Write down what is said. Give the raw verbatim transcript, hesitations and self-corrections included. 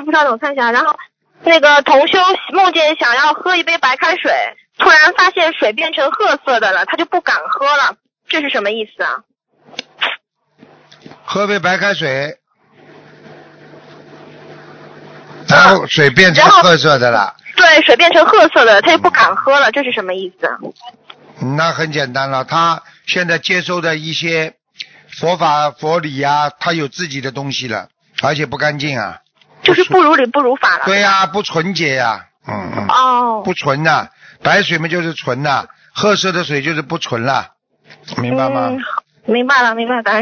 傅稍等，我看一下。然后那个同修梦见想要喝一杯白开水，突然发现水变成褐色的了，他就不敢喝了，这是什么意思啊？ 喝杯白开水，然后水变成褐色的了。 对，水变成褐色的，他就不敢喝了，这是什么意思？ 那很简单了，他现在接收的一些佛法佛理啊，他有自己的东西了，而且不干净啊。 就是不如理不如法了。 对呀、啊，不纯洁呀、啊，嗯嗯。 哦。 不纯呐、啊，白水嘛就是纯呐、啊，褐色的水就是不纯了，明白吗？ 嗯，明白了，明白了，感恩。